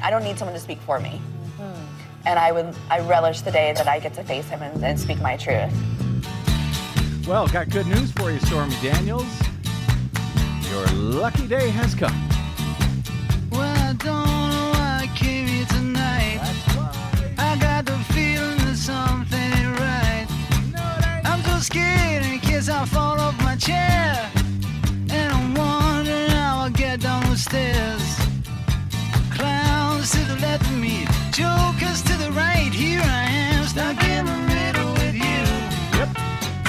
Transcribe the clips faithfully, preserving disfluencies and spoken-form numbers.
I don't need someone to speak for me. Mm. And I would, I relish the day that I get to face him and, and speak my truth. Well, got good news for you, Stormy Daniels. Your lucky day has come. Well, I don't know why I came here tonight. That's why. I got the feeling that something ain't right. I'm so scared in case I fall off my chair. And I'm wondering how I'll get down the stairs. Clowns to the left of me, jokers to the right. Here I am, stuck in the middle with you. Yep.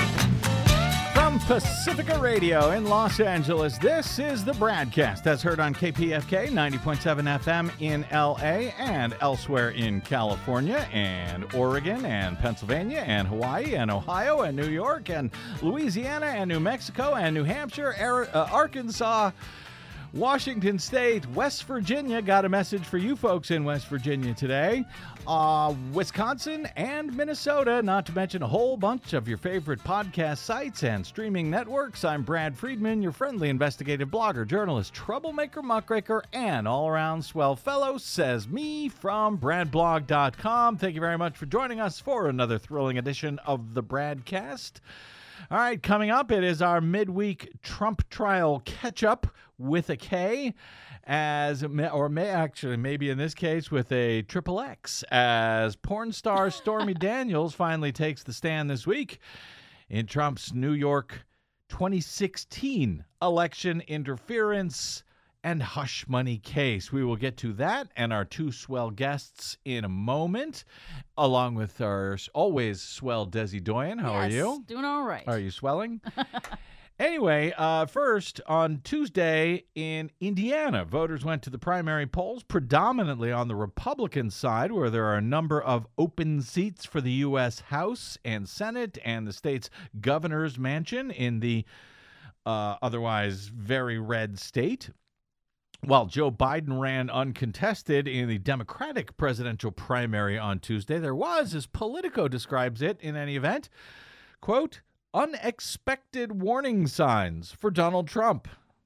From Pacifica Radio in Los Angeles, this is the Bradcast, as heard on K P F K ninety point seven F M in L A and elsewhere in California and Oregon and Pennsylvania and Hawaii and Ohio and New York and Louisiana and New Mexico and New Hampshire, Ar- uh, Arkansas, Washington State, West Virginia. Got a message for you folks in West Virginia today. Uh, Wisconsin and Minnesota, not to mention a whole bunch of your favorite podcast sites and streaming networks. I'm Brad Friedman, your friendly investigative blogger, journalist, troublemaker, muckraker, and all-around swell fellow, says me from brad blog dot com. Thank you very much for joining us for another thrilling edition of the Bradcast. All right, coming up, it is our midweek Trump trial catch-up with a K, as or may actually maybe in this case with a triple X, as porn star Stormy Daniels finally takes the stand this week in Trump's New York twenty sixteen election interference and hush money case. We will get to that and our two swell guests in a moment, along with our always swell Desi Doyen. How yes, are you? Doing all right. Are you swelling? Anyway, uh, first, on Tuesday in Indiana, voters went to the primary polls predominantly on the Republican side, where there are a number of open seats for the U S House and Senate and the state's governor's mansion in the uh, otherwise very red state. While Joe Biden ran uncontested in the Democratic presidential primary on Tuesday, there was, as Politico describes it in any event, quote, unexpected warning signs for Donald Trump.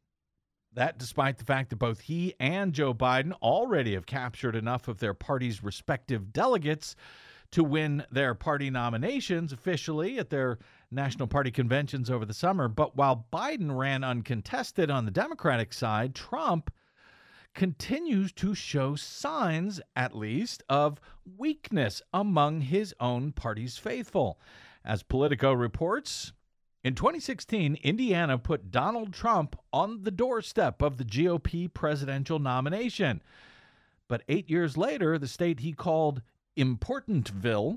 That despite the fact that both he and Joe Biden already have captured enough of their party's respective delegates to win their party nominations officially at their national party conventions over the summer. But while Biden ran uncontested on the Democratic side, Trump continues to show signs, at least, of weakness among his own party's faithful. As Politico reports, in twenty sixteen, Indiana put Donald Trump on the doorstep of the G O P presidential nomination. But eight years later, the state he called Importantville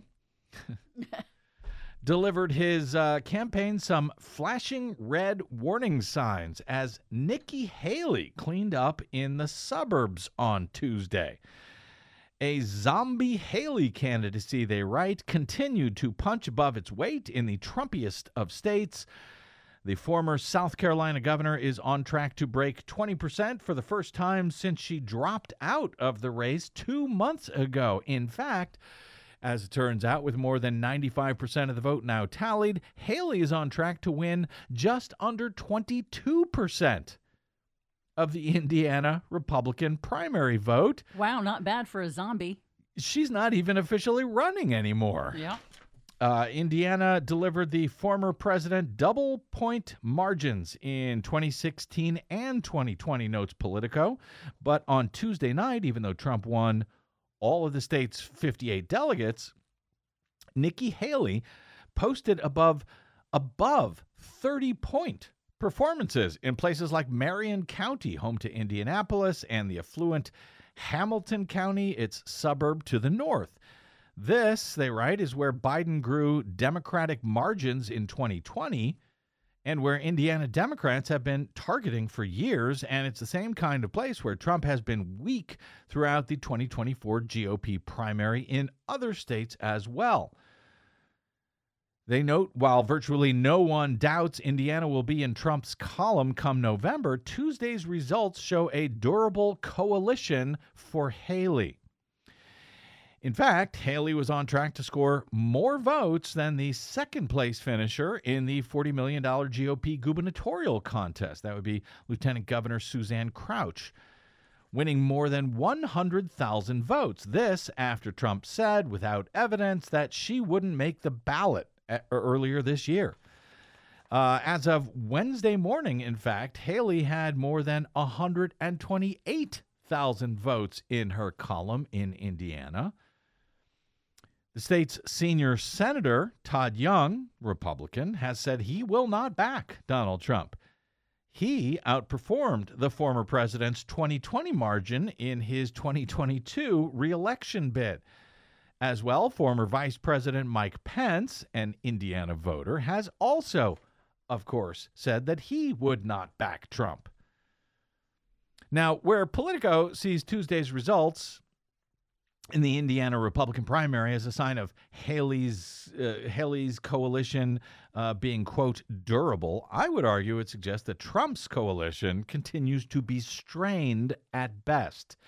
delivered his uh, campaign some flashing red warning signs as Nikki Haley cleaned up in the suburbs on Tuesday. A zombie Haley candidacy, they write, continued to punch above its weight in the Trumpiest of states. The former South Carolina governor is on track to break twenty percent for the first time since she dropped out of the race two months ago. In fact, as it turns out, with more than ninety-five percent of the vote now tallied, Haley is on track to win just under twenty-two percent of the Indiana Republican primary vote. Wow, not bad for a zombie. She's not even officially running anymore. Yeah. Uh, Indiana delivered the former president double point margins in twenty sixteen and twenty twenty, notes Politico. But on Tuesday night, even though Trump won all of the state's fifty-eight delegates, Nikki Haley posted above above thirty-point performances in places like Marion County, home to Indianapolis, and the affluent Hamilton County, its suburb to the north. This, they write, is where Biden grew Democratic margins in twenty twenty and where Indiana Democrats have been targeting for years, and it's the same kind of place where Trump has been weak throughout the twenty twenty-four G O P primary in other states as well. They note, while virtually no one doubts Indiana will be in Trump's column come November, Tuesday's results show a durable coalition for Haley. In fact, Haley was on track to score more votes than the second-place finisher in the forty million dollars G O P gubernatorial contest. That would be Lieutenant Governor Suzanne Crouch. winning more than one hundred thousand votes. This after Trump said, without evidence, that she wouldn't make the ballot a- earlier this year. Uh, as of Wednesday morning, in fact, Haley had more than one hundred twenty-eight thousand votes in her column in Indiana. The state's senior senator, Todd Young, Republican, has said he will not back Donald Trump. He outperformed the former president's twenty twenty margin in his twenty twenty-two reelection bid. As well, former Vice President Mike Pence, an Indiana voter, has also, of course, said that he would not back Trump. Now, where Politico sees Tuesday's results in the Indiana Republican primary as a sign of Haley's uh, Haley's coalition uh, being, quote, durable, I would argue it suggests that Trump's coalition continues to be strained at best.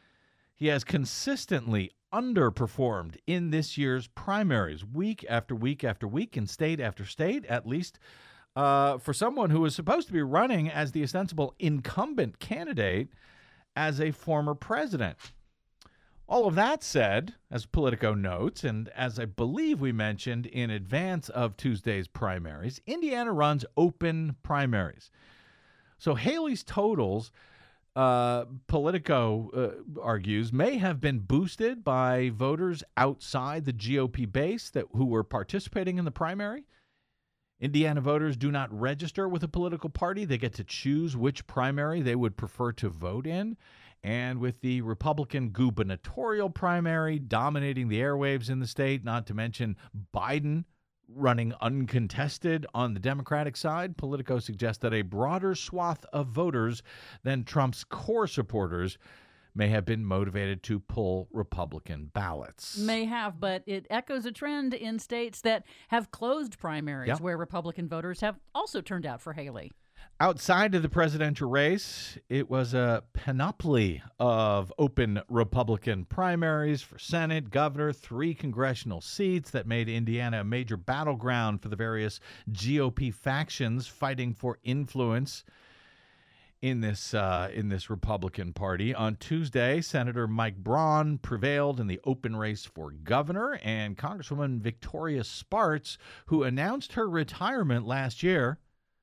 He has consistently underperformed in this year's primaries, week after week after week, in state after state, at least uh, for someone who was supposed to be running as the ostensible incumbent candidate as a former president. All of that said, as Politico notes, and as I believe we mentioned in advance of Tuesday's primaries, Indiana runs open primaries. So Haley's totals, uh, Politico uh, argues, may have been boosted by voters outside the G O P base that who were participating in the primary. Indiana voters do not register with a political party. They get to choose which primary they would prefer to vote in. And with the Republican gubernatorial primary dominating the airwaves in the state, not to mention Biden running uncontested on the Democratic side, Politico suggests that a broader swath of voters than Trump's core supporters may have been motivated to pull Republican ballots. May have, but it echoes a trend in states that have closed primaries, Yep. where Republican voters have also turned out for Haley. Outside of the presidential race, it was a panoply of open Republican primaries for Senate, governor, three congressional seats that made Indiana a major battleground for the various G O P factions fighting for influence in this uh, in this Republican Party. On Tuesday, Senator Mike Braun prevailed in the open race for governor, and Congresswoman Victoria Spartz, who announced her retirement last year,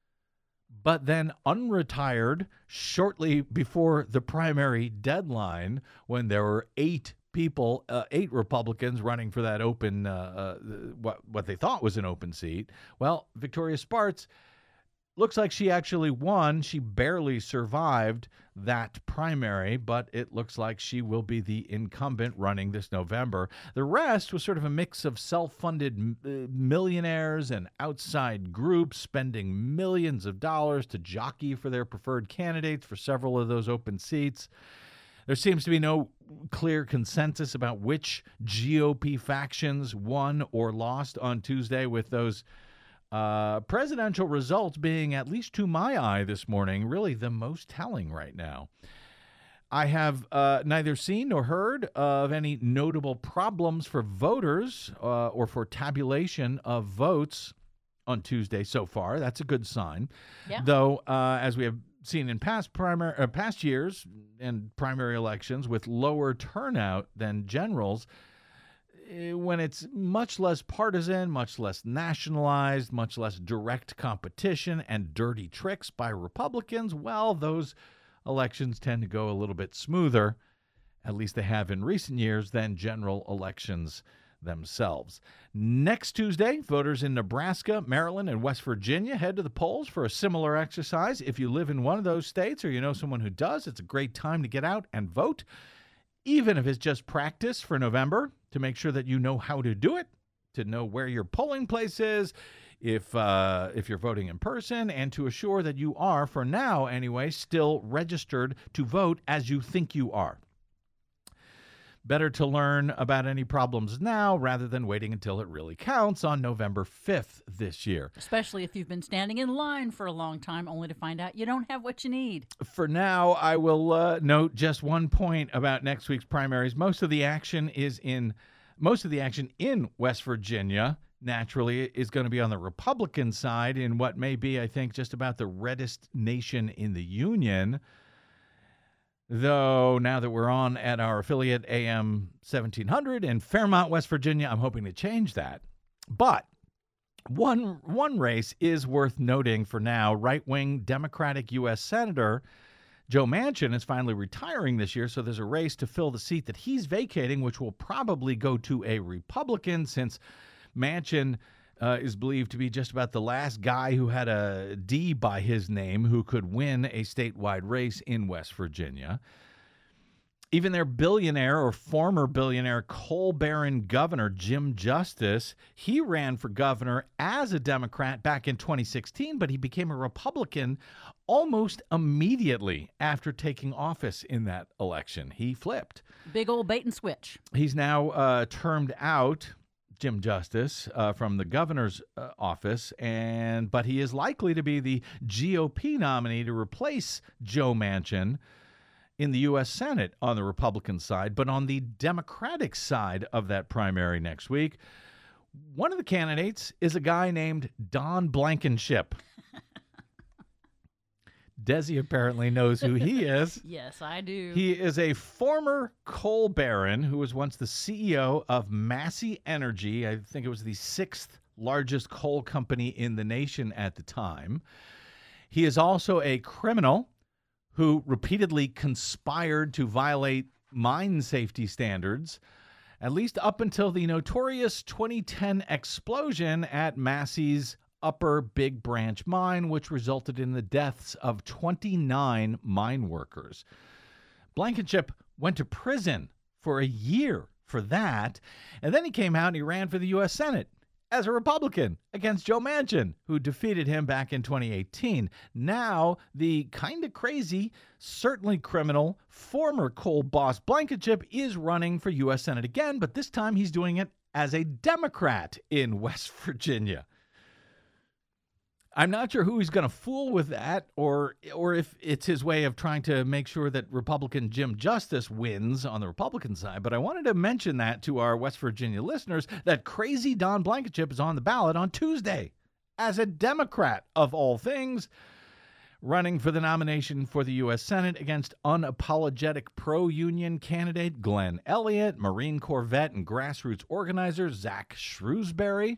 but then unretired shortly before the primary deadline when there were eight people, uh, eight Republicans running for that open, uh, uh, what, what they thought was an open seat. Well, Victoria Spartz looks like she actually won. She barely survived that primary, but it looks like she will be the incumbent running this November. The rest was sort of a mix of self-funded uh, millionaires and outside groups spending millions of dollars to jockey for their preferred candidates for several of those open seats. There seems to be no clear consensus about which G O P factions won or lost on Tuesday, with those Uh, presidential results being, at least to my eye this morning, really the most telling right now. I have uh, neither seen nor heard of any notable problems for voters uh, or for tabulation of votes on Tuesday so far. That's a good sign. Yeah. Though, uh, as we have seen in past primary, uh, past years and primary elections with lower turnout than generals, when it's much less partisan, much less nationalized, much less direct competition and dirty tricks by Republicans, well, those elections tend to go a little bit smoother, at least they have in recent years, than general elections themselves. Next Tuesday, voters in Nebraska, Maryland, and West Virginia head to the polls for a similar exercise. If you live in one of those states or you know someone who does, it's a great time to get out and vote, even if it's just practice for November, to make sure that you know how to do it, to know where your polling place is, if uh, if you're voting in person, and to assure that you are, for now anyway, still registered to vote as you think you are. Better to learn about any problems now rather than waiting until it really counts on November fifth this year. Especially if you've been standing in line for a long time only to find out you don't have what you need. For now, I will uh, note just one point about next week's primaries. Most of the action is in most of the action in West Virginia, naturally, is going to be on the Republican side in what may be, I think, just about the reddest nation in the union. Though now that we're on at our affiliate A M seventeen hundred in Fairmont, West Virginia, I'm hoping to change that. But one one race is worth noting for now. Right-wing Democratic U S Senator Joe Manchin is finally retiring this year, so there's a race to fill the seat that he's vacating, which will probably go to a Republican, since Manchin uh, is believed to be just about the last guy who had a D by his name who could win a statewide race in West Virginia. Even their billionaire or former billionaire coal baron governor, Jim Justice, he ran for governor as a Democrat back in twenty sixteen, but he became a Republican almost immediately after taking office in that election. He flipped. Big old bait and switch. He's now uh, termed out, Jim Justice, uh, from the governor's uh, office, and but he is likely to be the G O P nominee to replace Joe Manchin in the U S Senate on the Republican side. But on the Democratic side of that primary next week, one of the candidates is a guy named Don Blankenship. Desi apparently knows who he is. Yes, I do. He is a former coal baron who was once the C E O of Massey Energy. I think it was the sixth largest coal company in the nation at the time. He is also a criminal who repeatedly conspired to violate mine safety standards, at least up until the notorious twenty ten explosion at Massey's Upper Big Branch mine, which resulted in the deaths of twenty-nine mine workers. Blankenship went to prison for a year for that, and then he came out and he ran for the U S Senate as a Republican against Joe Manchin, who defeated him back in twenty eighteen. Now, the kind of crazy, certainly criminal, former coal boss Blankenship is running for U S Senate again, but this time he's doing it as a Democrat in West Virginia. I'm not sure who he's going to fool with that, or or if it's his way of trying to make sure that Republican Jim Justice wins on the Republican side. But I wanted to mention that to our West Virginia listeners, that crazy Don Blankenship is on the ballot on Tuesday as a Democrat, of all things, running for the nomination for the U S Senate against unapologetic pro-union candidate Glenn Elliott, Marine Corps vet and grassroots organizer Zach Shrewsbury.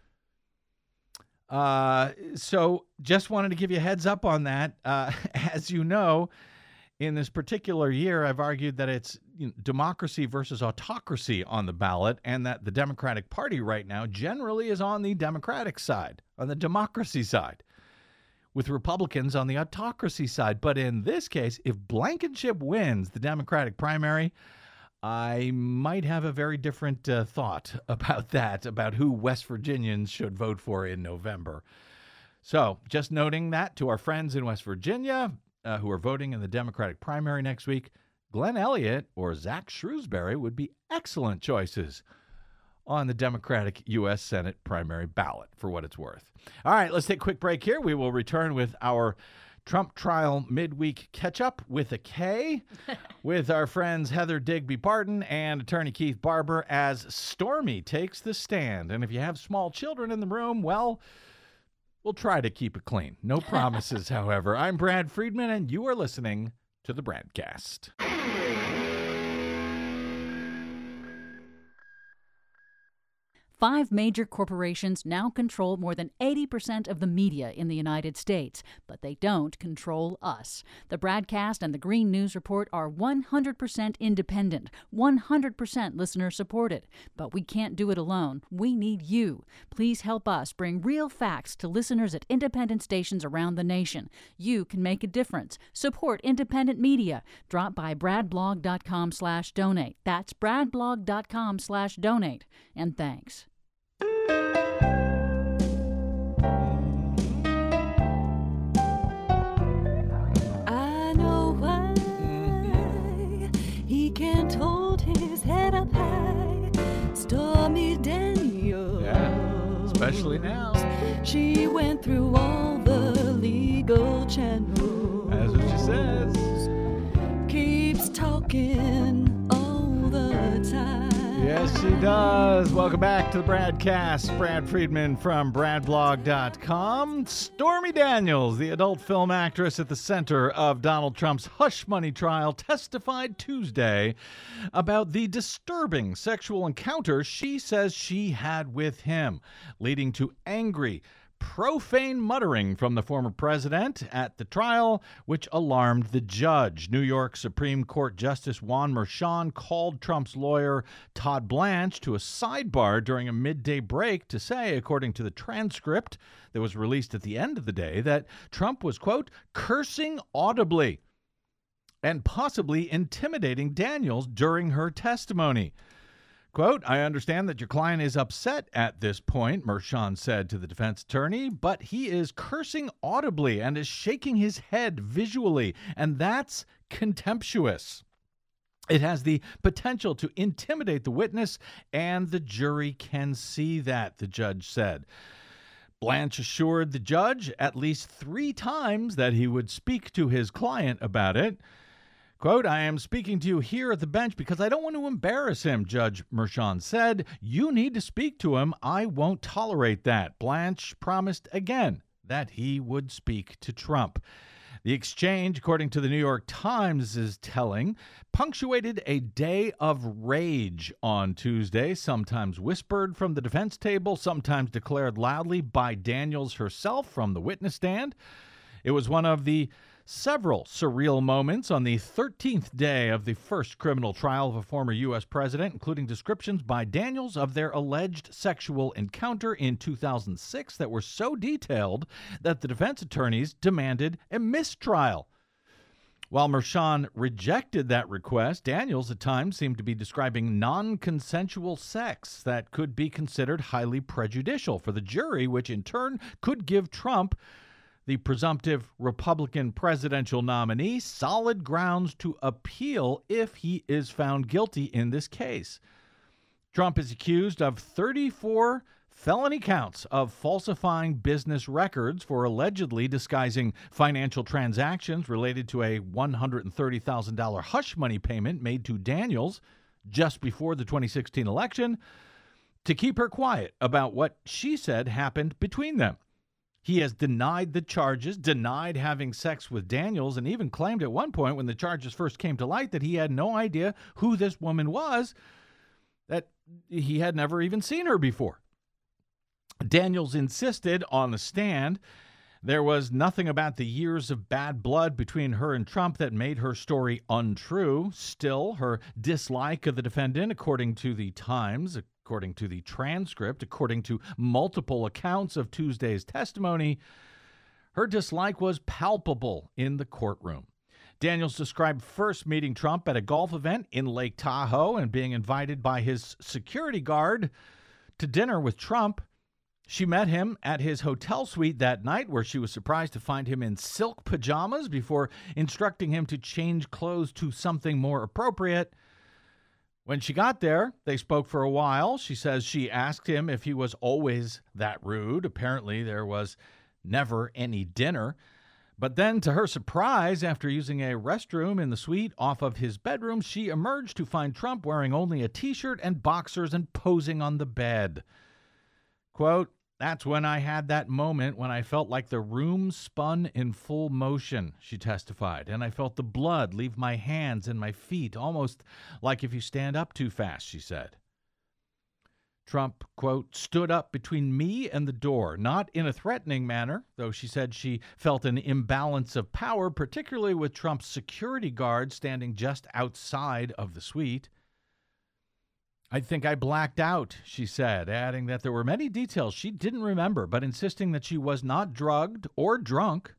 Uh, so just wanted to give you a heads up on that. Uh, as you know, in this particular year, I've argued that it's you know, democracy versus autocracy on the ballot, and that the Democratic Party right now generally is on the Democratic side, on the democracy side, with Republicans on the autocracy side. But in this case, if Blankenship wins the Democratic primary, I might have a very different uh, thought about that, about who West Virginians should vote for in November. So just noting that to our friends in West Virginia uh, who are voting in the Democratic primary next week, Glenn Elliott or Zach Shrewsbury would be excellent choices on the Democratic U S Senate primary ballot, for what it's worth. All right, let's take a quick break here. We will return with our Trump trial midweek catch-up with a K with our friends Heather Digby Barton and attorney Keith Barber as Stormy takes the stand. And if you have small children in the room, well, we'll try to keep it clean. No promises, however. I'm Brad Friedman, and you are listening to the Bradcast. Five major corporations now control more than eighty percent of the media in the United States, but they don't control us. The Bradcast and the Green News Report are one hundred percent independent, one hundred percent listener-supported. But we can't do it alone. We need you. Please help us bring real facts to listeners at independent stations around the nation. You can make a difference. Support independent media. Drop by bradblog.com slash donate. That's bradblog.com slash donate. And thanks. I know why he can't hold his head up high. Stormy Daniels, Yeah, especially now. she went through all the legal channels. That's what she says. Keeps talking all the time. Yes, she does. Welcome back to the Bradcast. Brad Friedman from brad blog dot com. Stormy Daniels, the adult film actress at the center of Donald Trump's hush money trial, testified Tuesday about the disturbing sexual encounter she says she had with him, leading to angry, profane muttering from the former president at the trial, which alarmed the judge. New York Supreme Court Justice Juan Merchan called Trump's lawyer Todd Blanche to a sidebar during a midday break to say, according to the transcript that was released at the end of the day, that Trump was, quote, cursing audibly and possibly intimidating Daniels during her testimony. Quote, I understand that your client is upset at this point, Merchan said to the defense attorney, but he is cursing audibly and is shaking his head visually, and that's contemptuous. It has the potential to intimidate the witness, and the jury can see that, the judge said. Blanche assured the judge at least three times that he would speak to his client about it. Quote, I am speaking to you here at the bench because I don't want to embarrass him, Judge Merchan said. You need to speak to him. I won't tolerate that. Blanche promised again that he would speak to Trump. The exchange, according to the New York Times, is telling, punctuated a day of rage on Tuesday, sometimes whispered from the defense table, sometimes declared loudly by Daniels herself from the witness stand. It was one of the several surreal moments on the thirteenth day of the first criminal trial of a former U S president, including descriptions by Daniels of their alleged sexual encounter in two thousand six that were so detailed that the defense attorneys demanded a mistrial. While Merchan rejected that request, Daniels at times seemed to be describing non-consensual sex that could be considered highly prejudicial for the jury, which in turn could give Trump, the presumptive Republican presidential nominee, solid grounds to appeal if he is found guilty in this case. Trump is accused of thirty-four felony counts of falsifying business records for allegedly disguising financial transactions related to a one hundred thirty thousand dollars hush money payment made to Daniels just before the twenty sixteen election to keep her quiet about what she said happened between them. He has denied the charges, denied having sex with Daniels, and even claimed at one point when the charges first came to light that he had no idea who this woman was, that he had never even seen her before. Daniels insisted on the stand there was nothing about the years of bad blood between her and Trump that made her story untrue. Still, her dislike of the defendant, according to the Times, according to the transcript, according to multiple accounts of Tuesday's testimony, her dislike was palpable in the courtroom. Daniels described first meeting Trump at a golf event in Lake Tahoe and being invited by his security guard to dinner with Trump. She met him at his hotel suite that night, where she was surprised to find him in silk pajamas before instructing him to change clothes to something more appropriate. When she got there, they spoke for a while. She says she asked him if he was always that rude. Apparently, there was never any dinner. But then, to her surprise, after using a restroom in the suite off of his bedroom, she emerged to find Trump wearing only a T-shirt and boxers and posing on the bed. Quote, that's when I had that moment when I felt like the room spun in full motion, she testified, and I felt the blood leave my hands and my feet, almost like if you stand up too fast, she said. Trump, quote, stood up between me and the door, not in a threatening manner, though she said she felt an imbalance of power, particularly with Trump's security guard standing just outside of the suite. I think I blacked out, she said, adding that there were many details she didn't remember, but insisting that she was not drugged or drunk.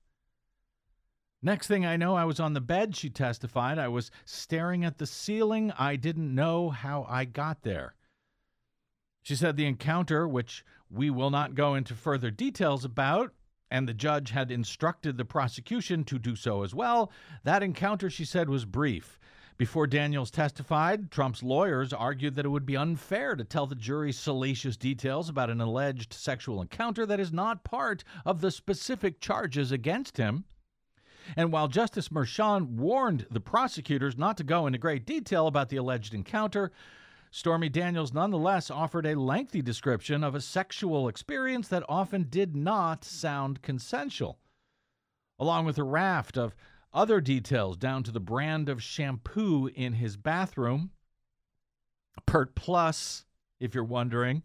Next thing I know, I was on the bed, she testified. I was staring at the ceiling. I didn't know how I got there. She said the encounter, which we will not go into further details about, and the judge had instructed the prosecution to do so as well, that encounter, she said, was brief. Before Daniels testified, Trump's lawyers argued that it would be unfair to tell the jury salacious details about an alleged sexual encounter that is not part of the specific charges against him. And while Justice Merchan warned the prosecutors not to go into great detail about the alleged encounter, Stormy Daniels nonetheless offered a lengthy description of a sexual experience that often did not sound consensual, along with a raft of other details down to the brand of shampoo in his bathroom. Pert Plus, if you're wondering.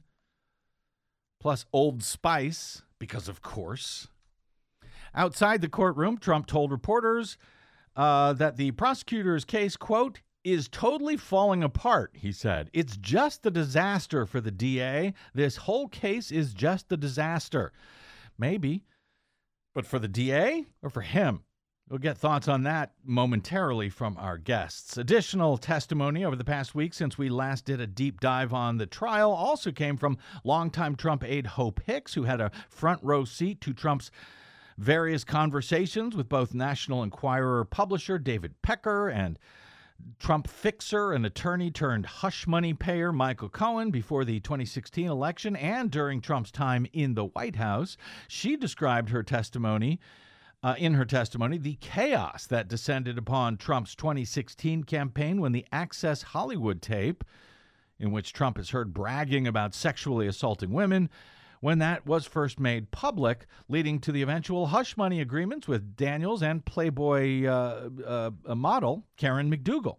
Plus Old Spice, because of course. Outside the courtroom, Trump told reporters uh, that the prosecutor's case, quote, is totally falling apart, he said. It's just a disaster for the D A. This whole case is just a disaster. Maybe. But for the D A or for him? We'll get thoughts on that momentarily from our guests. Additional testimony over the past week since we last did a deep dive on the trial also came from longtime Trump aide Hope Hicks, who had a front row seat to Trump's various conversations with both National Enquirer publisher David Pecker and Trump fixer and attorney turned hush money payer Michael Cohen before the twenty sixteen election and during Trump's time in the White House. She described her testimony Uh, in her testimony, the chaos that descended upon Trump's twenty sixteen campaign when the Access Hollywood tape, in which Trump is heard bragging about sexually assaulting women, when that was first made public, leading to the eventual hush money agreements with Daniels and Playboy uh, uh, model Karen McDougal.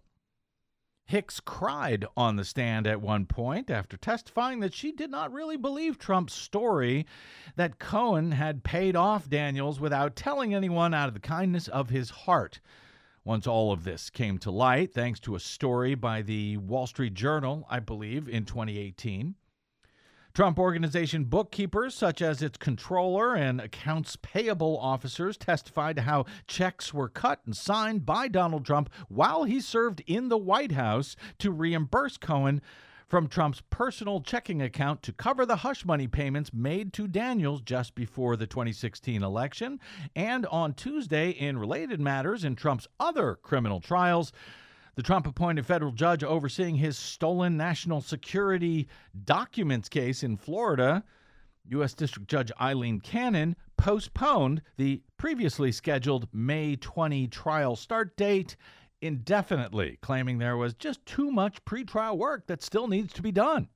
Hicks cried on the stand at one point after testifying that she did not really believe Trump's story that Cohen had paid off Daniels without telling anyone out of the kindness of his heart. Once all of this came to light, thanks to a story by the Wall Street Journal, I believe, in twenty eighteen. Trump Organization bookkeepers, such as its controller and accounts payable officers, testified to how checks were cut and signed by Donald Trump while he served in the White House to reimburse Cohen from Trump's personal checking account to cover the hush money payments made to Daniels just before the twenty sixteen election. And on Tuesday, in related matters in Trump's other criminal trials, the Trump-appointed federal judge overseeing his stolen national security documents case in Florida, U S District Judge Eileen Cannon, postponed the previously scheduled May twentieth trial start date indefinitely, claiming there was just too much pretrial work that still needs to be done.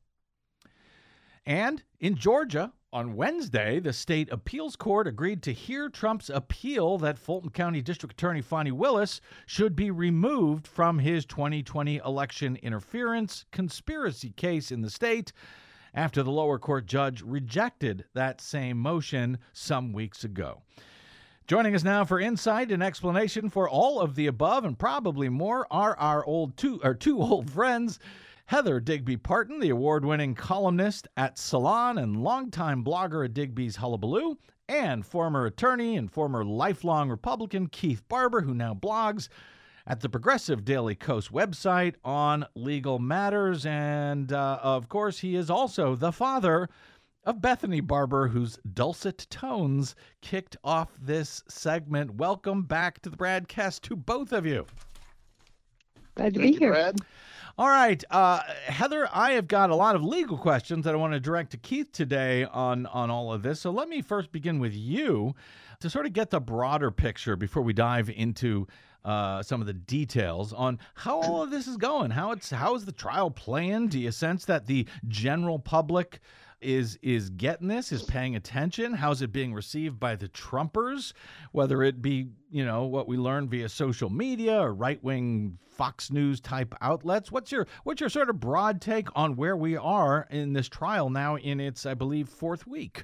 And in Georgia, on Wednesday, the state appeals court agreed to hear Trump's appeal that Fulton County District Attorney Fani Willis should be removed from his twenty twenty election interference conspiracy case in the state after the lower court judge rejected that same motion some weeks ago. Joining us now for insight and explanation for all of the above and probably more are our old two, our two old friends, Heather Digby Parton, the award-winning columnist at Salon and longtime blogger at Digby's Hullabaloo, and former attorney and former lifelong Republican Keith Barber, who now blogs at the Progressive Daily Kos website on legal matters. And, uh, of course, he is also the father of Bethany Barber, whose dulcet tones kicked off this segment. Welcome back to the broadcast to both of you. Glad to Thank be you, here. Brad. All right, uh, Heather, I have got a lot of legal questions that I want to direct to Keith today on, on all of this. So let me first begin with you to sort of get the broader picture before we dive into uh, some of the details on how all of this is going. How it's how is the trial playing? Do you sense that the general public is is getting this, is paying attention? How's it being received by the Trumpers, whether it be, you know, what we learned via social media or right-wing Fox News type outlets? What's your what's your sort of broad take on where we are in this trial now in its, I believe, fourth week?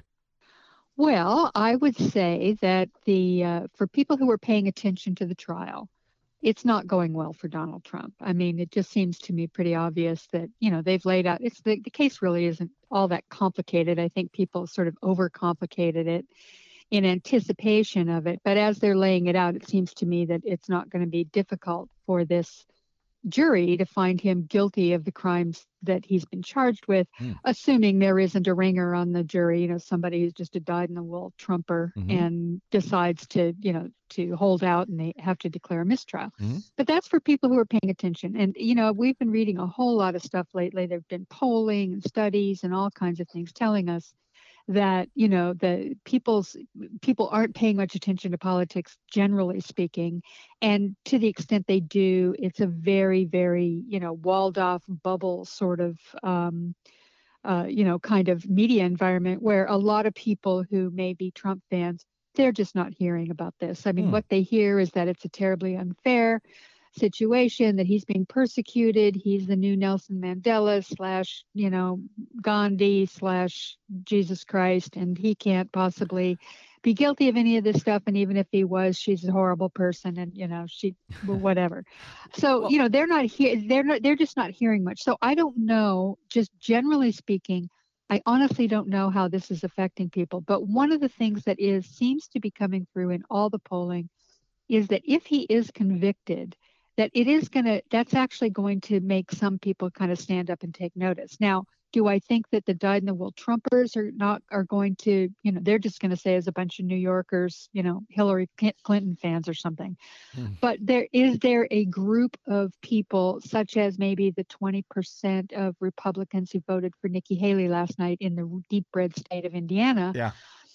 Well, I would say that the uh, for people who are paying attention to the trial, it's not going well for Donald Trump. I mean, it just seems to me pretty obvious that, you know, they've laid out, it's the, the case really isn't all that complicated. I think people sort of overcomplicated it in anticipation of it. But as they're laying it out, it seems to me that it's not going to be difficult for this jury to find him guilty of the crimes that he's been charged with, hmm. assuming there isn't a ringer on the jury, you know, somebody who's just a dyed-in-the-wool Trumper mm-hmm. and decides to, you know, to hold out and they have to declare a mistrial. Mm-hmm. But that's for people who are paying attention. And, you know, we've been reading a whole lot of stuff lately. There've been polling and studies and all kinds of things telling us that, you know, the people's people aren't paying much attention to politics, generally speaking. And to the extent they do, it's a very, very, you know, walled off bubble sort of, um, uh, you know, kind of media environment where a lot of people who may be Trump fans, they're just not hearing about this. I mean, Hmm. what they hear is that it's a terribly unfair situation, that he's being persecuted. He's the new Nelson Mandela slash, you know, Gandhi slash Jesus Christ, and he can't possibly be guilty of any of this stuff. And even if he was, she's a horrible person, and you know, she, well, whatever. So Well- you know, they're not here. They're not. They're just not hearing much. So I don't know. Just generally speaking, I honestly don't know how this is affecting people. But one of the things that is seems to be coming through in all the polling is that if he is convicted, that it is going to, that's actually going to make some people kind of stand up and take notice. Now, do I think that the dyed in the wool Trumpers are not, are going to, you know, they're just going to say as a bunch of New Yorkers, you know, Hillary Clinton fans or something. Hmm. But there is there a group of people, such as maybe the twenty percent of Republicans who voted for Nikki Haley last night in the deep red state of Indiana. Yeah.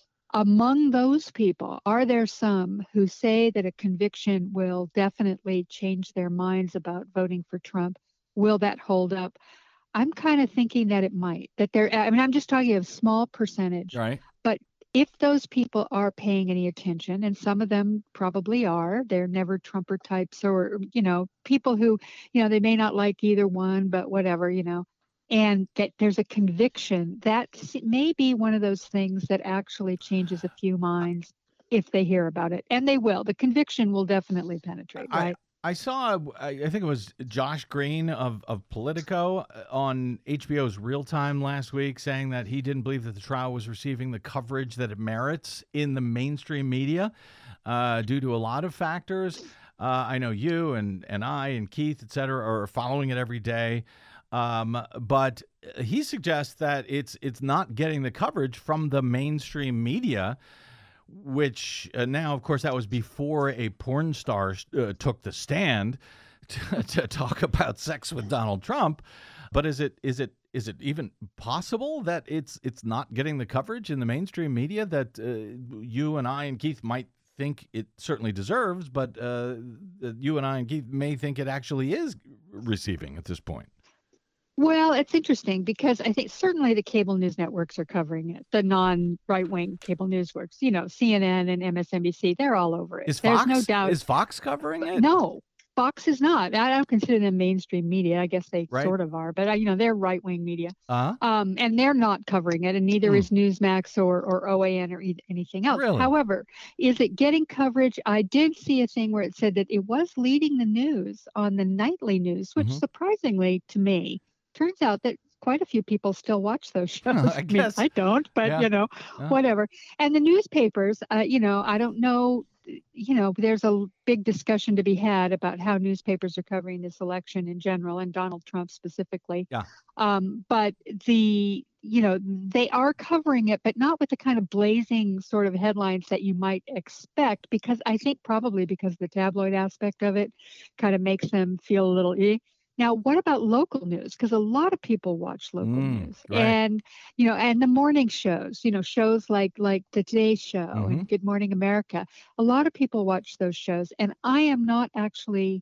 Among those people, are there some who say that a conviction will definitely change their minds about voting for Trump? Will that hold up? I'm kind of thinking that it might. That there, I mean, I'm just talking a small percentage. Right. But if those people are paying any attention, and some of them probably are, they're never Trumper types, or, you know, people who, you know, they may not like either one, but whatever, you know, and that there's a conviction, that s- may be one of those things that actually changes a few minds if they hear about it. And they will. The conviction will definitely penetrate, I- right? I saw, I I think it was Josh Green of, of Politico uh, on H B O's Real Time last week saying that he didn't believe that the trial was receiving the coverage that it merits in the mainstream media uh, due to a lot of factors. Uh, I know you and, and I and Keith, et cetera, are following it every day. Um, but he suggests that it's it's not getting the coverage from the mainstream media, which uh, now, of course, that was before a porn star uh, took the stand to, to talk about sex with Donald Trump. But is it is it is it even possible that it's it's not getting the coverage in the mainstream media that uh, you and I and Keith might think it certainly deserves, but uh, that you and I and Keith may think it actually is receiving at this point? Well, it's interesting because I think certainly the cable news networks are covering it. The non-right wing cable news works, you know, C N N and M S N B C, they're all over it. Is There's Fox no doubt. is Fox covering it? No, Fox is not. I don't consider them mainstream media. I guess they Right. sort of are, but uh, you know, they're right wing media. Uh-huh. Um, and they're not covering it, and neither Hmm. is Newsmax or, or O A N or e- anything else. Really? However, is it getting coverage? I did see a thing where it said that it was leading the news on the nightly news, which Mhm. surprisingly to me, turns out that quite a few people still watch those shows. I mean, guess. I don't, but Yeah. you know, Yeah. whatever. And the newspapers, uh, you know, I don't know, you know, there's a big discussion to be had about how newspapers are covering this election in general and Donald Trump specifically. Yeah. Um, but the, you know, they are covering it, but not with the kind of blazing sort of headlines that you might expect, because I think probably because the tabloid aspect of it kind of makes them feel a little eh. Now, what about local news? Because a lot of people watch local Mm, news, right. and you know, and the morning shows. You know, shows like like the Today Show Mhm. and Good Morning America. A lot of people watch those shows, and I am not actually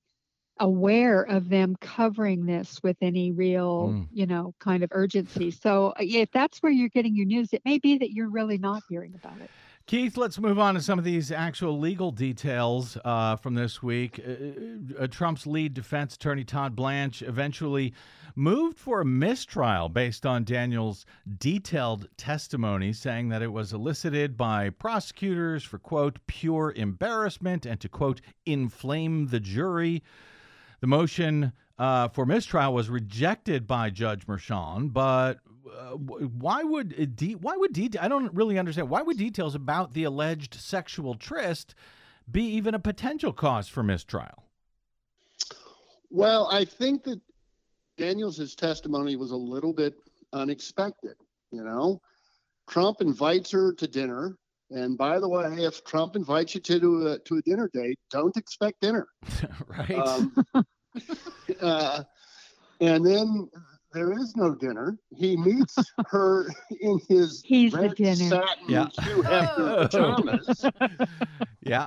aware of them covering this with any real, Mm. you know, kind of urgency. So uh, if that's where you're getting your news, it may be that you're really not hearing about it. Keith, let's move on to some of these actual legal details uh, from this week. Uh, uh, Trump's lead defense attorney, Todd Blanche, eventually moved for a mistrial based on Daniels' detailed testimony, saying that it was elicited by prosecutors for, quote, pure embarrassment and to, quote, inflame the jury. The motion uh, for mistrial was rejected by Judge Merchan, but uh, why would it de- why would de- I don't really understand why would details about the alleged sexual tryst be even a potential cause for mistrial? Well, I think that Daniels' testimony was a little bit unexpected. You know, Trump invites her to dinner. And by the way, if Trump invites you to to a, to a dinner date, don't expect dinner. Right. Um, uh, and then there is no dinner. He meets her in his He's the red dinner. satin Yeah. Hugh Hefner pajamas. Yeah.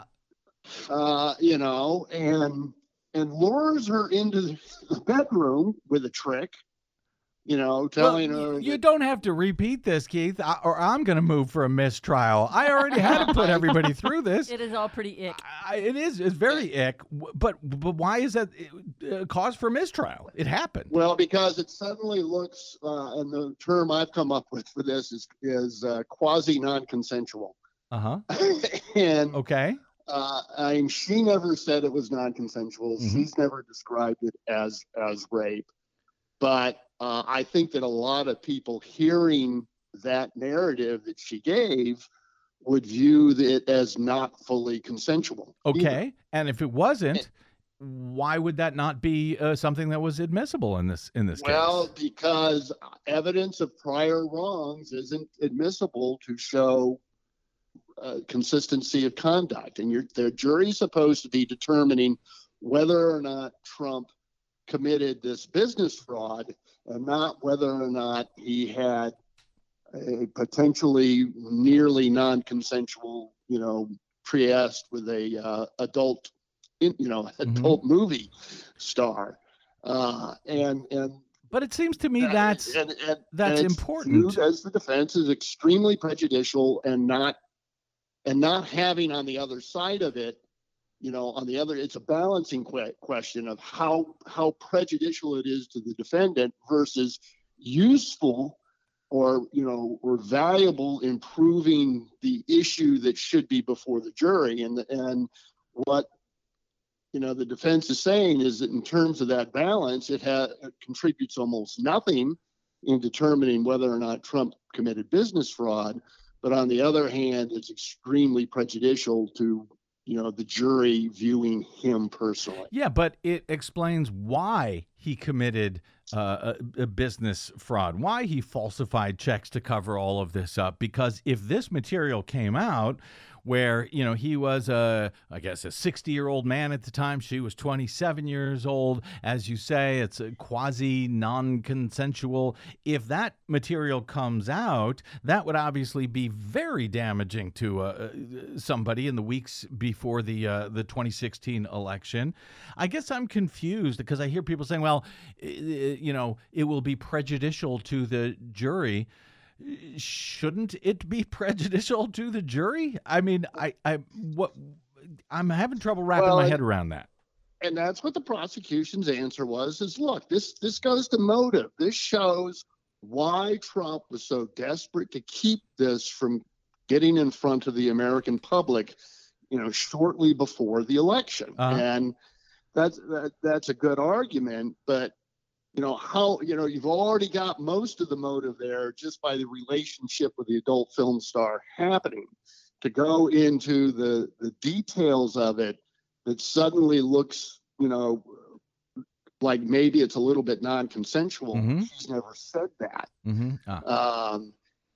Uh, you know, and and lures her into the bedroom with a trick. You know, telling Well, her you that- don't have to repeat this, Keith, I- or I'm going to move for a mistrial. I already had to put everybody through this. It is all pretty ick. I, it is. It's very ick. But but why is that a cause for mistrial? It happened. Well, because it suddenly looks, uh, and the term I've come up with for this is is uh, quasi non-consensual. Uh huh. and Okay. uh, I mean, she never said it was non-consensual. Mhm. She's never described it as as rape. But uh, I think that a lot of people hearing that narrative that she gave would view it as not fully consensual. either. Okay. And if it wasn't, why would that not be uh, something that was admissible in this in this Well, case? because evidence of prior wrongs isn't admissible to show uh, consistency of conduct, and you're, the jury's supposed to be determining whether or not Trump committed this business fraud, and not whether or not he had a potentially nearly non-consensual, you know, trieste with a uh, adult, in, you know, adult movie star, uh, and and. But it seems to me that- that's and, and, that's and it's important. viewed as the defense is extremely prejudicial, and not and not having on the other side of it, you know, on the other, it's a balancing que- question of how how prejudicial it is to the defendant versus useful or, you know, or valuable in proving the issue that should be before the jury. And and what, you know, the defense is saying is that in terms of that balance, it, ha- it contributes almost nothing in determining whether or not Trump committed business fraud. But on the other hand, it's extremely prejudicial to, you know, the jury viewing him personally. Yeah, but it explains why he committed uh, a, a business fraud, why he falsified checks to cover all of this up. Because if this material came out where, you know, he was a, I guess, a sixty-year-old man at the time, she was twenty-seven years old, as you say, it's a quasi non-consensual. If that material comes out, that would obviously be very damaging to uh, somebody in the weeks before the uh, the twenty sixteen election. I guess I'm confused because I hear people saying, well, you know, it will be prejudicial to the jury. Shouldn't it be prejudicial to the jury? I mean, I, I, what, I'm having trouble wrapping Well, my and- head around that. And that's what the prosecution's answer was, is look, this this goes to motive. This shows why Trump was so desperate to keep this from getting in front of the American public, you know, shortly before the election. Uh-huh. And that's that, that's a good argument, but you know how you know you've already got most of the motive there just by the relationship with the adult film star happening. To go into the the details of it that suddenly looks, you know, like maybe it's a little bit non-consensual. Mhm. She's never said that. Mm-hmm. Ah. Um,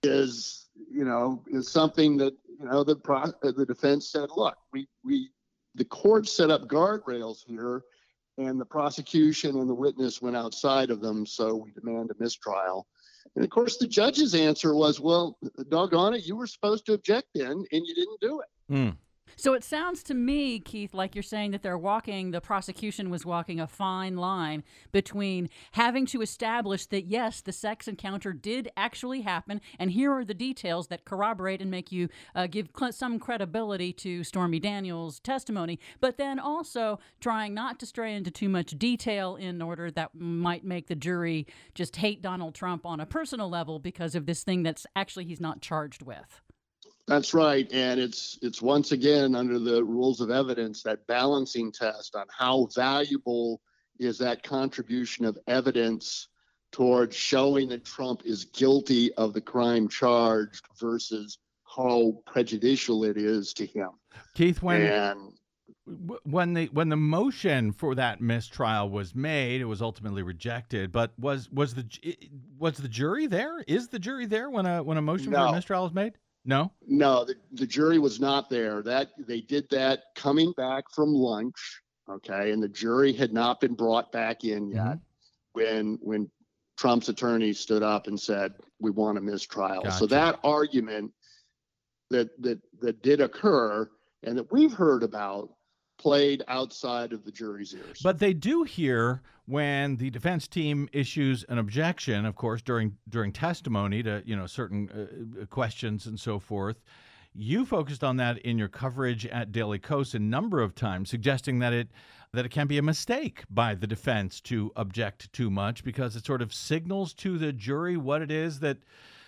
is you know is something that you know the pro- the defense said, look, we we the court set up guardrails here, and the prosecution and the witness went outside of them, so we demand a mistrial. And of course, the judge's answer was, well, doggone it, you were supposed to object then, and you didn't do it. Mm. So it sounds to me, Keith, like you're saying that they're walking, the prosecution was walking a fine line between having to establish that, yes, the sex encounter did actually happen, and here are the details that corroborate and make you uh, give cl- some credibility to Stormy Daniels' testimony, but then also trying not to stray into too much detail in order that might make the jury just hate Donald Trump on a personal level because of this thing that's actually he's not charged with. That's right, and it's it's once again under the rules of evidence, that balancing test on how valuable is that contribution of evidence towards showing that Trump is guilty of the crime charged versus how prejudicial it is to him. Keith, when And w- when the when the motion for that mistrial was made, it was ultimately rejected. But was was the ju- was the jury there? Is the jury there when a when a motion for a No. mistrial is made? No. no, the, the jury was not there. That they did that coming back from lunch, okay, and the jury had not been brought back in yet Mhm. when when Trump's attorney stood up and said, we want a mistrial. Gotcha. So that argument that, that, that did occur and that we've heard about played outside of the jury's ears. But they do hear when the defense team issues an objection, of course, during during testimony to, you know, certain uh, questions and so forth. You focused on that in your coverage at Daily Kos a number of times, suggesting that it that it can be a mistake by the defense to object too much because it sort of signals to the jury what it is that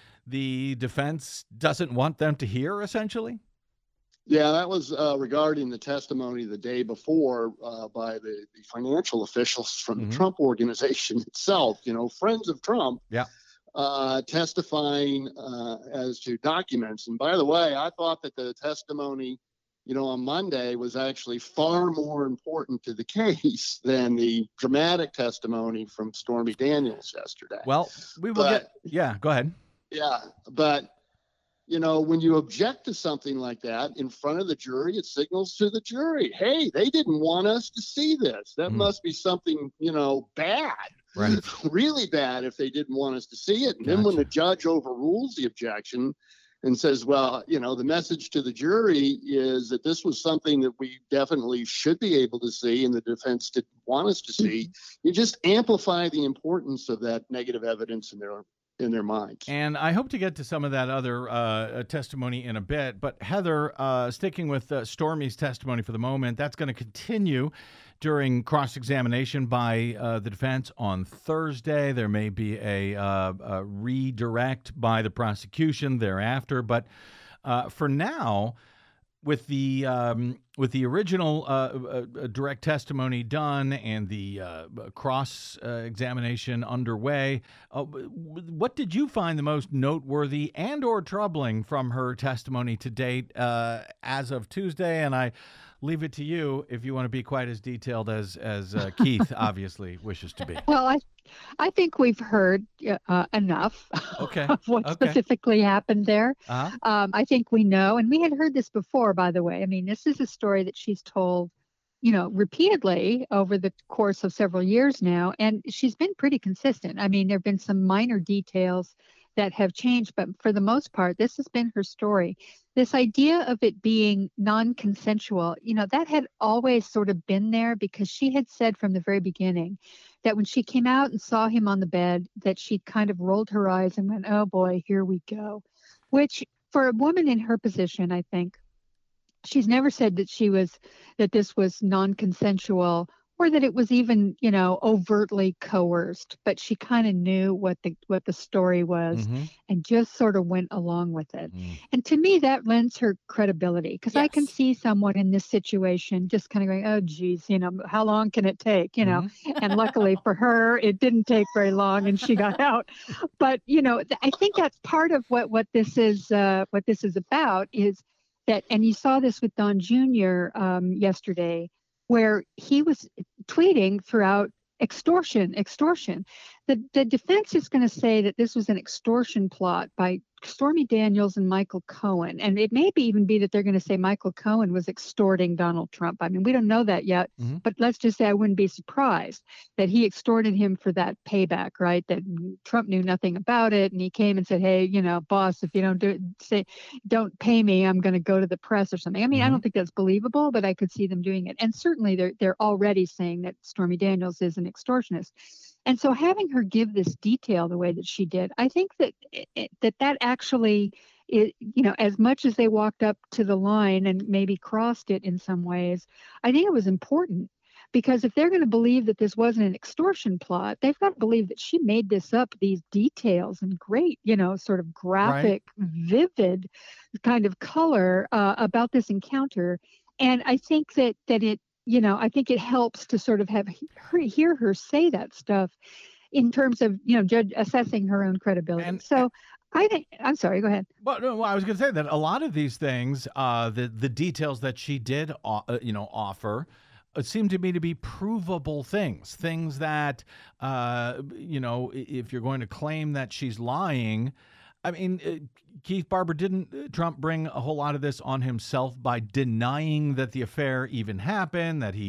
the defense doesn't want them to hear, essentially. Yeah, that was uh, regarding the testimony the day before uh, by the, the financial officials from Mm-hmm. the Trump Organization itself, you know, friends of Trump, Yeah. uh, testifying uh, as to documents. And by the way, I thought that the testimony, you know, on Monday was actually far more important to the case than the dramatic testimony from Stormy Daniels yesterday. Well, we will But- get. Yeah, go ahead. Yeah, but you know, when you object to something like that in front of the jury, it signals to the jury, hey, they didn't want us to see this. That Mm. must be something, you know, bad, Right. really bad if they didn't want us to see it. And then when Gotcha. the judge overrules the objection and says, well, you know, the message to the jury is that this was something that we definitely should be able to see and the defense didn't want us to see, you just amplify the importance of that negative evidence in their in their minds. And I hope to get to some of that other uh, testimony in a bit. But Heather, uh, sticking with uh, Stormy's testimony for the moment, that's going to continue during cross-examination by uh, the defense on Thursday. There may be a, uh, a redirect by the prosecution thereafter. But uh, for now, with the um, with the original uh, uh, direct testimony done and the uh, cross uh, examination underway, uh, what did you find the most noteworthy and or troubling from her testimony to date uh, as of Tuesday? And I leave it to you if you want to be quite as detailed as as uh, Keith obviously wishes to be. Well, I, I think we've heard uh, enough Okay. of what Okay. specifically happened there. Uh-huh. Um, I think we know, and we had heard this before, by the way. I mean, this is a story that she's told, you know, repeatedly over the course of several years now, and she's been pretty consistent. I mean, there have been some minor details that have changed, but for the most part, this has been her story. This idea of it being non-consensual, you know, that had always sort of been there because she had said from the very beginning that when she came out and saw him on the bed, that she kind of rolled her eyes and went, oh boy, here we go. Which for a woman in her position, I think, she's never said that she was, that this was non-consensual or that it was even, you know, overtly coerced, but she kind of knew what the what the story was Mhm. and just sort of went along with it. Mm. And to me, that lends her credibility because I can Yes. see someone in this situation just kind of going, oh, geez, you know, how long can it take? You know, and luckily for her, it didn't take very long and she got out. But, you know, th- I think that's part of what, what this is, uh, what this is about is that, and you saw this with Don Junior um, yesterday, where he was tweeting throughout extortion, extortion. The, the defense is going to say that this was an extortion plot by Stormy Daniels and Michael Cohen. And it may be even be that they're going to say Michael Cohen was extorting Donald Trump. I mean, we don't know that yet, Mhm. but let's just say I wouldn't be surprised that he extorted him for that payback, right? That Trump knew nothing about it. And he came and said, hey, you know, boss, if you don't do it, say, don't pay me, I'm going to go to the press or something. I mean, I Mhm. don't think that's believable, but I could see them doing it. And certainly they're, they're already saying that Stormy Daniels is an extortionist. And so having her give this detail the way that she did, I think that it, that that actually, it, you know, as much as they walked up to the line and maybe crossed it in some ways, I think it was important because if they're going to believe that this wasn't an extortion plot, they've got to believe that she made this up, these details and great, you know, sort of graphic, vivid kind of color uh, about this encounter. And I think that that it, you know, I think it helps to sort of have her, hear her say that stuff in terms of, you know, judge assessing her own credibility. And- so I think, I'm sorry, go ahead. Well, no, well, I was going to say that a lot of these things, uh, the the details that she did, uh, you know, offer, uh, seem to me to be provable things. Things that, uh, you know, i- if you're going to claim that she's lying, I mean, uh, Keith Barber, didn't uh, Trump bring a whole lot of this on himself by denying that the affair even happened, that he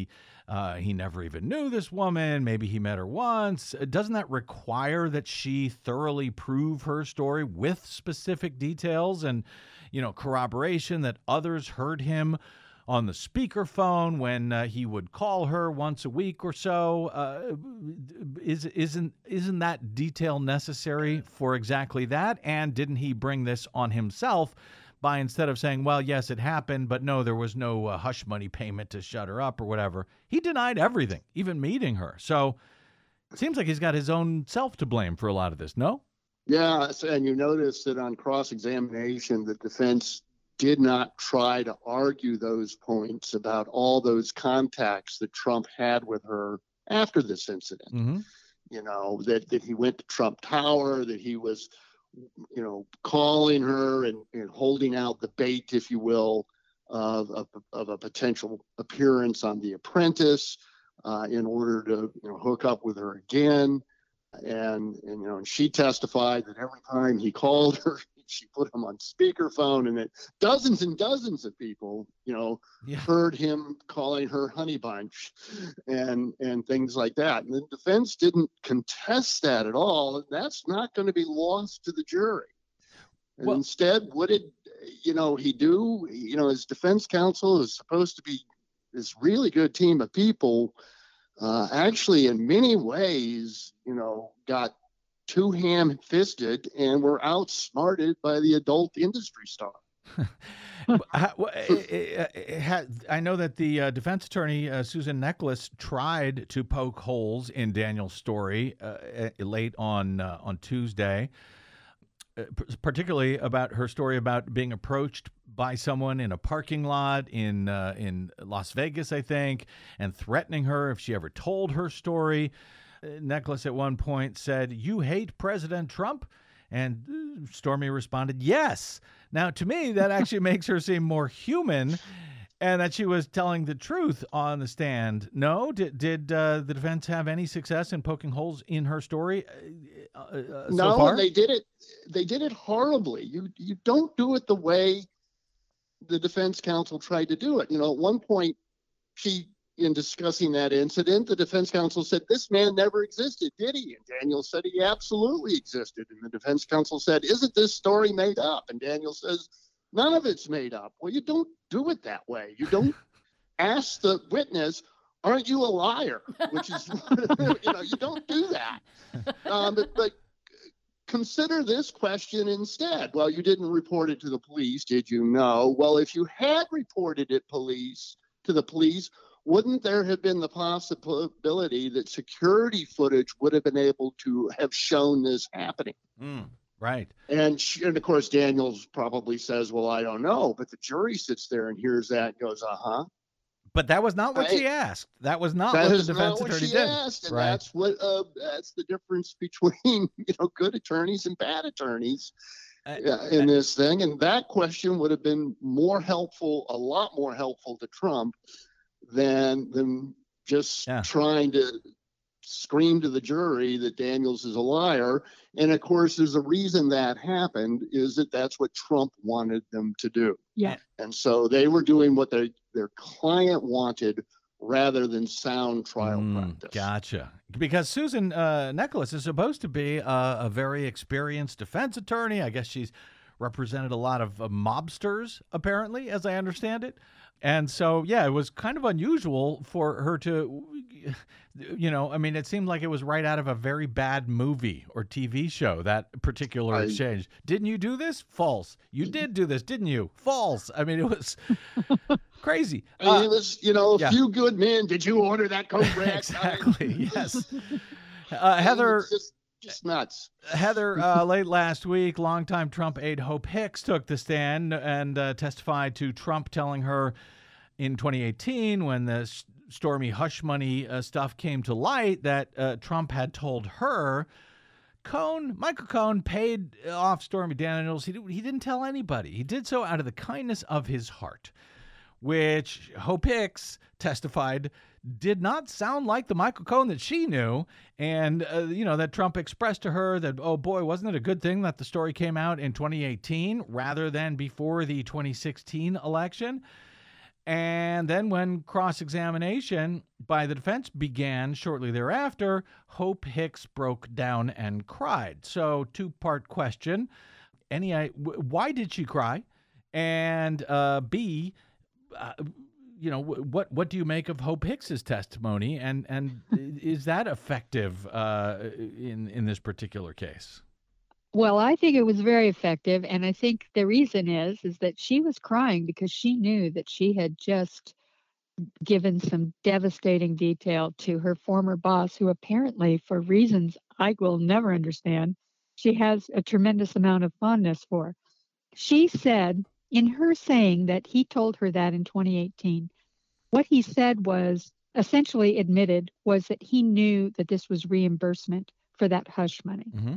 Uh, he never even knew this woman. Maybe he met her once. Doesn't that require that she thoroughly prove her story with specific details and, you know, corroboration that others heard him on the speakerphone when uh, he would call her once a week or so? Uh, is, isn't, isn't that detail necessary for exactly that? And didn't he bring this on himself by, instead of saying, well, yes, it happened, but no, there was no uh, hush money payment to shut her up or whatever. He denied everything, even meeting her. So it seems like he's got his own self to blame for a lot of this, no? Yeah, and you notice that on cross-examination, the defense did not try to argue those points about all those contacts that Trump had with her after this incident. Mm-hmm. You know, that, that he went to Trump Tower, that he was, you know, calling her and, and holding out the bait, if you will, of, of, of a potential appearance on The Apprentice uh, in order to, you know, hook up with her again. And, and, you know, and she testified that every time he called her, she put him on speakerphone, and that dozens and dozens of people, you know, yeah. heard him calling her honey bunch and, and things like that. And the defense didn't contest that at all. That's not going to be lost to the jury. And well, instead, what did, you know, he do? You know, his defense counsel is supposed to be this really good team of people. Uh, actually, in many ways, you know, got too ham-fisted and were outsmarted by the adult industry star. I know that the uh, defense attorney, uh, Susan Necheles, tried to poke holes in Daniel's story uh, late on uh, on Tuesday, uh, particularly about her story about being approached by someone in a parking lot in uh, in Las Vegas, I think, and threatening her if she ever told her story. Necheles at one point said, "You hate President Trump?" And Stormy responded, "Yes." Now, to me, that actually makes her seem more human and that she was telling the truth on the stand. No? Did, did uh, the defense have any success in poking holes in her story uh, uh, so no, far? they did it. They did it horribly. You, you don't do it the way the defense counsel tried to do it. You know, at one point, she... in discussing that incident, the defense counsel said, "This man never existed, did he?" And Daniel said he absolutely existed. And the defense counsel said, "Isn't this story made up?" And Daniel says, "None of it's made up." Well, you don't do it that way. You don't ask the witness, "Aren't you a liar?" Which is, you know, you don't do that. Um, but, but consider this question instead. Well, you didn't report it to the police, did you? No. Well, if you had reported it police to the police, wouldn't there have been the possibility that security footage would have been able to have shown this happening? Mm, right. And, she, and of course, Daniels probably says, "Well, I don't know." But the jury sits there and hears that and goes, uh-huh. But that was not what right? she asked. That was not that what is the defense not what attorney she did. Asked, and right. that's what uh, that's the difference between, you know, good attorneys and bad attorneys uh, in uh, this thing. And that question would have been more helpful, a lot more helpful to Trump than than just yeah. trying to scream to the jury that Daniels is a liar. And of course, there's a reason that happened, is that that's what Trump wanted them to do. Yeah. And so they were doing what they, their client wanted rather than sound trial mm, practice. Gotcha. Because Susan uh, Necheles is supposed to be a, a very experienced defense attorney. I guess she's represented a lot of uh, mobsters, apparently, as I understand it. And so, yeah, it was kind of unusual for her to, you know, I mean, it seemed like it was right out of a very bad movie or T V show, that particular I, exchange. Didn't you do this? False. You did do this, didn't you? False. I mean, it was crazy. I mean, uh, it was, you know, a yeah. few good men. Did you order that Coke rack? Exactly, yes. Uh, Heather... Just, just nuts. Heather, uh, late last week, longtime Trump aide Hope Hicks took the stand and uh, testified to Trump telling her in twenty eighteen, when the Stormy hush money uh, stuff came to light, that uh, Trump had told her Cohen, Michael Cohen, paid off Stormy Daniels. He, he didn't tell anybody. He did so out of the kindness of his heart, which Hope Hicks testified did not sound like the Michael Cohen that she knew. And, uh, you know, that Trump expressed to her that, oh, boy, wasn't it a good thing that the story came out in twenty eighteen rather than before the twenty sixteen election? And then when cross-examination by the defense began shortly thereafter, Hope Hicks broke down and cried. So two-part question. Any, I- w- why did she cry? And uh, B, uh, you know, wh- what what do you make of Hope Hicks's testimony? And and is that effective uh, in in this particular case? Well, I think it was very effective, and I think the reason is is that she was crying because she knew that she had just given some devastating detail to her former boss, who apparently, for reasons I will never understand, she has a tremendous amount of fondness for. She said, in her saying that he told her that in twenty eighteen, what he said was essentially admitted was that he knew that this was reimbursement for that hush money. Mm-hmm.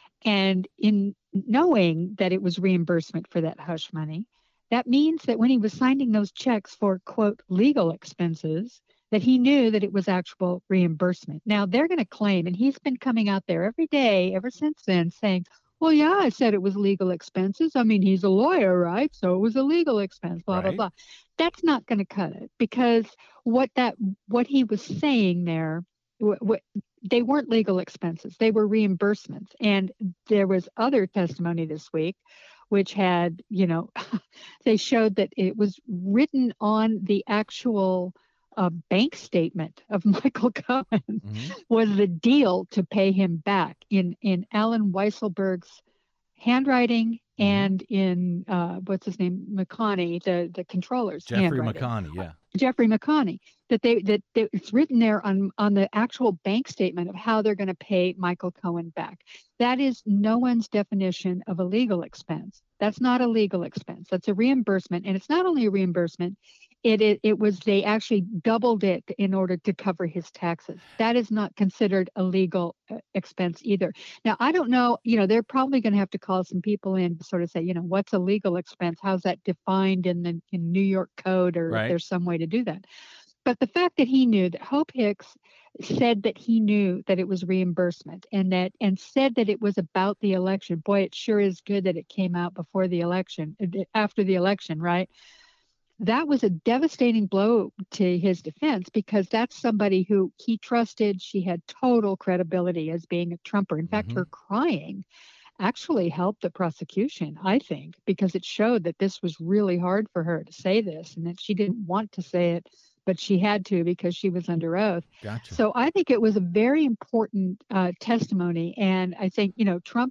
And in knowing that it was reimbursement for that hush money, that means that when he was signing those checks for, quote, legal expenses, that he knew that it was actual reimbursement. Now, they're going to claim, and he's been coming out there every day ever since then saying, well, yeah, I said it was legal expenses. I mean, he's a lawyer, right? So it was a legal expense, blah, Right. blah, blah. That's not going to cut it, because what that what he was saying there, wh- wh- they weren't legal expenses. They were reimbursements. And there was other testimony this week, which had, you know, they showed that it was written on the actual uh, bank statement of Michael Cohen Mm-hmm. was the deal to pay him back in, in Alan Weisselberg's handwriting and in, uh, what's his name, McConney, the, the controller's Jeffrey handwriting. McConney, yeah. Jeffrey McConney, that they that, that it's written there on on the actual bank statement of how they're going to pay Michael Cohen back. That is no one's definition of a legal expense. That's not a legal expense. That's a reimbursement, and it's not only a reimbursement. It it, it was they actually doubled it in order to cover his taxes. That is not considered a legal uh, expense either. Now, I don't know. You know, they're probably going to have to call some people in to sort of say, you know, what's a legal expense? How's that defined in the in New York code, or Right. if there's some way to do that. But the fact that he knew that Hope Hicks said that he knew that it was reimbursement and that and said that it was about the election. Boy, it sure is good that it came out before the election, after the election, right? That was a devastating blow to his defense, because that's somebody who he trusted. She had total credibility as being a Trumper. In fact, Mhm. her crying actually helped the prosecution, I think, because it showed that this was really hard for her to say this and that she didn't want to say it, but she had to because she was under oath. Gotcha. So I think it was a very important uh, testimony. And I think, you know, Trump,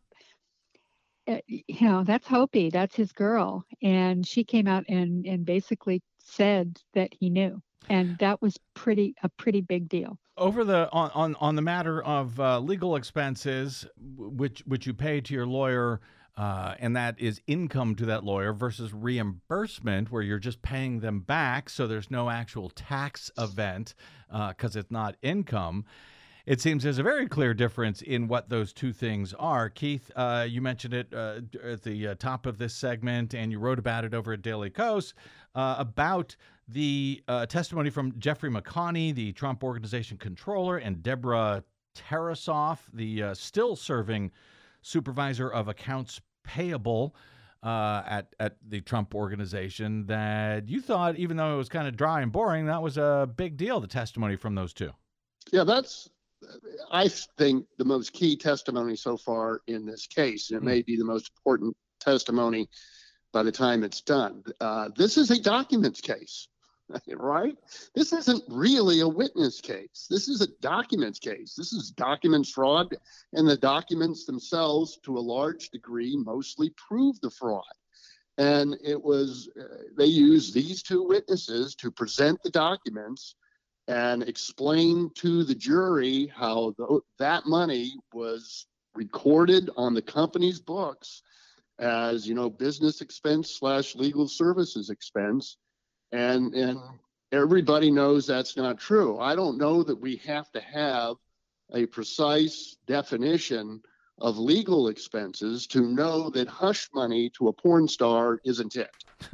uh, you know, that's Hopi, that's his girl. And she came out and, and basically said that he knew. And that was pretty a pretty big deal. Over the on on, on the matter of uh, legal expenses, which which you pay to your lawyer, uh, and that is income to that lawyer, versus reimbursement, where you're just paying them back, so there's no actual tax event because uh, it's not income. It seems there's a very clear difference in what those two things are. Keith, uh, you mentioned it uh, at the uh, top of this segment, and you wrote about it over at Daily Kos, uh, about the uh, testimony from Jeffrey McConney, the Trump Organization controller, and Deborah Tarasoff, the uh, still-serving supervisor of accounts payable uh, at, at the Trump Organization, that you thought, even though it was kind of dry and boring, that was a big deal, the testimony from those two. Yeah, that's, I think, the most key testimony so far in this case. It may be the most important testimony by the time it's done. Uh, this is a documents case, right? This isn't really a witness case. This is a documents case. This is documents fraud, and the documents themselves, to a large degree, mostly prove the fraud. And it was, uh, they used these two witnesses to present the documents and explain to the jury how th- that money was recorded on the company's books as, you know, business expense slash legal services expense. And, and everybody knows that's not true. I don't know that we have to have a precise definition of legal expenses to know that hush money to a porn star isn't it.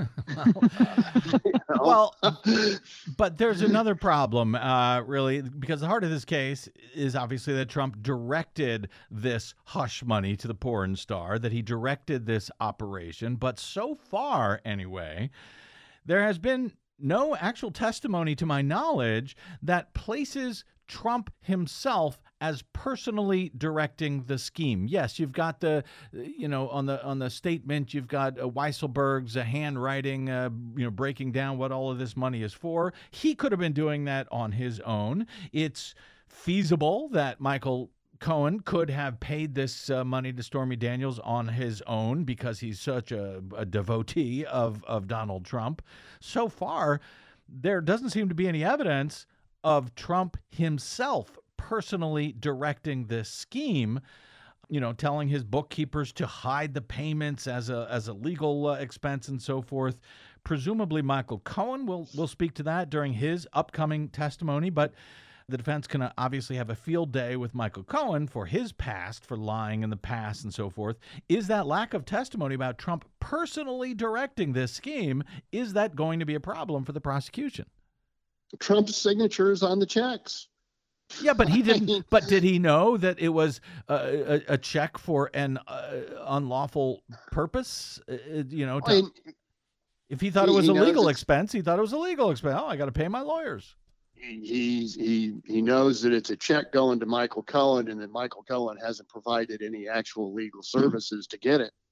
You know? Well, but there's another problem, uh, really, because the heart of this case is obviously that Trump directed this hush money to the porn star, that he directed this operation. But so far, anyway, there has been no actual testimony to my knowledge that places Trump himself as personally directing the scheme. Yes, you've got the, you know, on the on the statement, you've got uh, Weisselberg's uh, handwriting, uh, you know, breaking down what all of this money is for. He could have been doing that on his own. It's feasible that Michael Cohen could have paid this uh, money to Stormy Daniels on his own because he's such a, a devotee of, of Donald Trump. So far, there doesn't seem to be any evidence of Trump himself personally directing this scheme, you know, telling his bookkeepers to hide the payments as a as a legal uh, expense and so forth. Presumably, Michael Cohen will will speak to that during his upcoming testimony, but the defense can obviously have a field day with Michael Cohen for his past, for lying in the past and so forth. Is that lack of testimony about Trump personally directing this scheme, is that going to be a problem for the prosecution? Trump's signature is on the checks. Yeah, but he didn't. But did he know that it was a, a, a check for an uh, unlawful purpose? Uh, you know, to, I mean, if he thought he, it was he a legal it's, expense, he thought it was a legal expense. Oh, I got to pay my lawyers. He's he he knows that it's a check going to Michael Cohen, and that Michael Cohen hasn't provided any actual legal services to get it.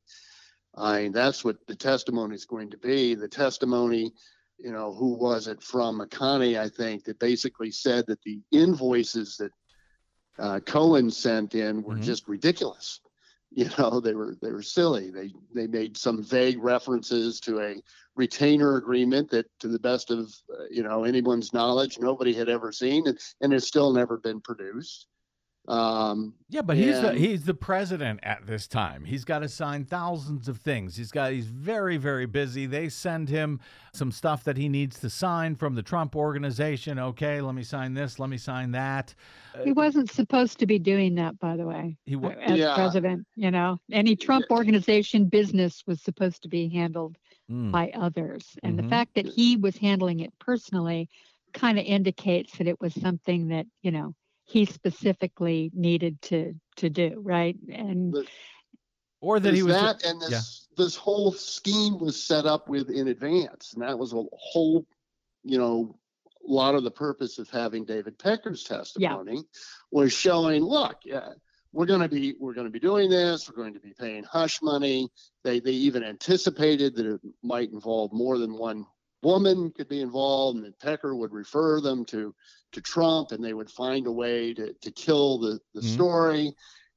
I mean, that's what the testimony is going to be. The testimony. You know, who was it from? McConney, I think, that basically said that the invoices that uh, Cohen sent in were mm-hmm. just ridiculous. You know, they were they were silly. They they made some vague references to a retainer agreement that, to the best of uh, you know anyone's knowledge, nobody had ever seen, and, and has still never been produced. Um, yeah, but he's the, he's the president at this time. He's got to sign thousands of things. He's got he's very, very busy. They send him some stuff that he needs to sign from the Trump organization. Okay, let me sign this. Let me sign that. He wasn't supposed to be doing that, by the way. He was as yeah. president. You know, any Trump yeah. organization business was supposed to be handled mm. by others, and mm-hmm. the fact that he was handling it personally kind of indicates that it was something that you know. he specifically needed to to do, right? And but or that he was that and this yeah. this whole scheme was set up with in advance, and that was a whole, you know, lot of the purpose of having David Pecker's testimony yeah. was showing, look, yeah, we're going to be we're going to be doing this. We're going to be paying hush money. They they even anticipated that it might involve more than one woman could be involved, and that Pecker would refer them to to Trump, and they would find a way to, to kill the, the mm-hmm. story.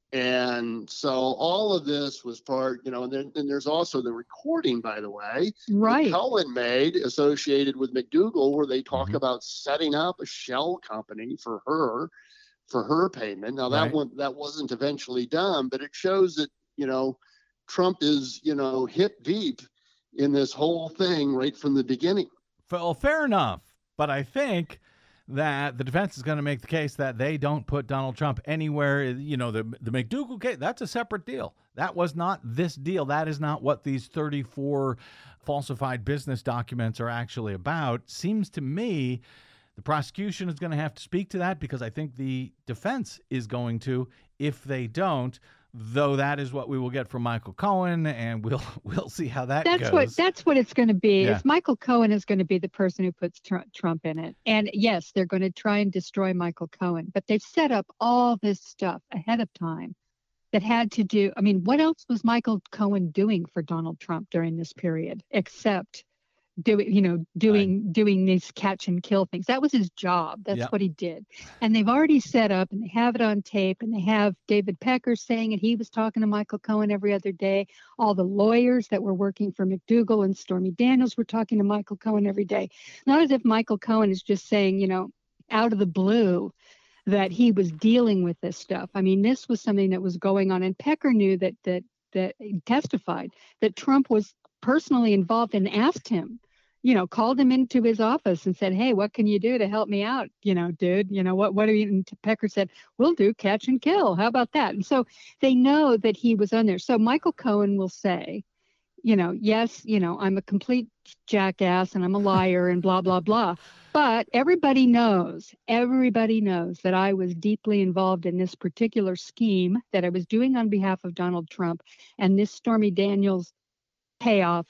And so all of this was part, you know, and then and there's also the recording, by the way, right. that Cohen made associated with McDougal, where they talk mm-hmm. about setting up a shell company for her, for her payment. Now that right. one, that wasn't eventually done, but it shows that, you know, Trump is, you know, hip deep in this whole thing right from the beginning. Well, fair enough. But I think that the defense is going to make the case that they don't put Donald Trump anywhere. You know, the the McDougal case, that's a separate deal. That was not this deal. That is not what these thirty-four falsified business documents are actually about. Seems to me the prosecution is going to have to speak to that, because I think the defense is going to. If they don't, though, that is what we will get from Michael Cohen, and we'll we'll see how that that's goes. What that's what it's going to be. Yeah. Is Michael Cohen is going to be the person who puts tr- Trump in it. And yes, they're going to try and destroy Michael Cohen, but they've set up all this stuff ahead of time that had to do. I mean, what else was Michael Cohen doing for Donald Trump during this period except doing, you know, doing right. doing these catch and kill things? That was his job. That's yep. what he did. And they've already set up, and they have it on tape, and they have David Pecker saying it. He was talking to Michael Cohen every other day. All the lawyers that were working for McDougal and Stormy Daniels were talking to Michael Cohen every day. Not as if Michael Cohen is just saying, you know, out of the blue that he was dealing with this stuff. I mean, this was something that was going on, and Pecker knew that that that testified that Trump was personally involved and asked him, you know, called him into his office and said, hey, what can you do to help me out? You know, dude, you know, what, what are you? And Pecker said, we'll do catch and kill. How about that? And so they know that he was on there. So Michael Cohen will say, you know, yes, you know, I'm a complete jackass and I'm a liar and blah, blah, blah. But everybody knows, everybody knows that I was deeply involved in this particular scheme that I was doing on behalf of Donald Trump. And this Stormy Daniels payoff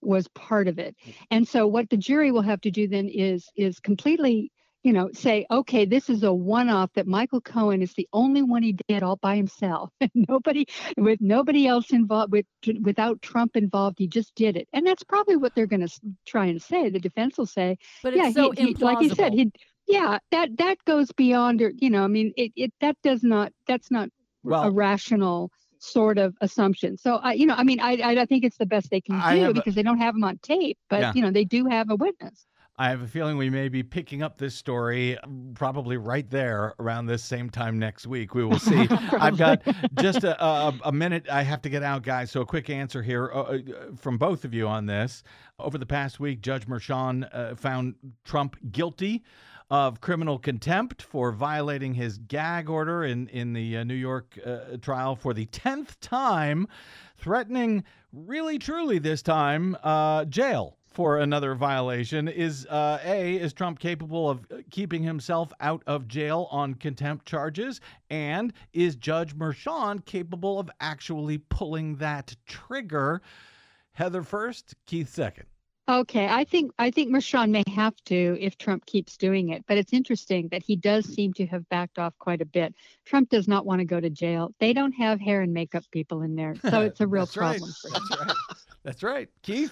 was part of it. And so what the jury will have to do then is is completely, you know, say, okay, this is a one-off that Michael Cohen is the only one he did all by himself. nobody with nobody else involved, with without Trump involved, he just did it. And that's probably what they're going to try and say. The defense will say, but it's yeah, so he, he, like you said, he yeah, that that goes beyond, you know, I mean, it, it that does not that's not well, a rational sort of assumption. So, I, you know, I mean, I I think it's the best they can do because a, they don't have him on tape, but, yeah. you know, they do have a witness. I have a feeling we may be picking up this story probably right there around this same time next week. We will see. I've got just a, a, a minute I have to get out, guys. So a quick answer here uh, from both of you on this. Over the past week, Judge Merchan uh, found Trump guilty of criminal contempt for violating his gag order in, in the uh, New York uh, trial for the tenth time, threatening, really truly this time, uh, jail for another violation. Is uh, A, is Trump capable of keeping himself out of jail on contempt charges? And is Judge Merchan capable of actually pulling that trigger? Heather first, Keith second. Okay, I think I think Merchan may have to if Trump keeps doing it. But it's interesting that he does seem to have backed off quite a bit. Trump does not want to go to jail. They don't have hair and makeup people in there, so it's a real That's problem. Right. That's right. That's right. Keith?